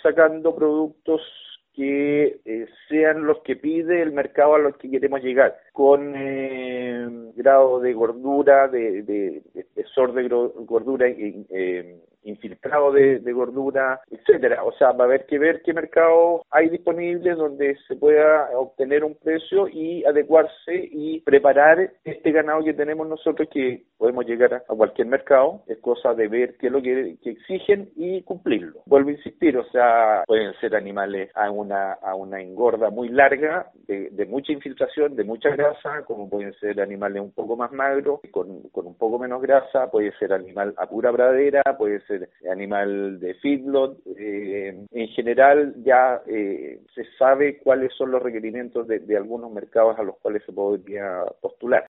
sacando productos que sean los que pide el mercado a los que queremos llegar, con grado de gordura, de espesor de gordura, infiltrado de gordura, etcétera. O sea, va a haber que ver qué mercados hay disponibles donde se pueda obtener un precio y adecuarse y preparar este ganado que tenemos nosotros, que podemos llegar a cualquier mercado. Es cosa de ver qué es lo que exigen y cumplirlo. Vuelvo a insistir, o sea, pueden ser animales a una engorda muy larga, de mucha infiltración, de mucha grasa, como pueden ser animales un poco más magros, con un poco menos grasa, puede ser animal a pura pradera, puede ser animal de feedlot. En general ya se sabe cuáles son los requerimientos de algunos mercados a los cuales se podría postular.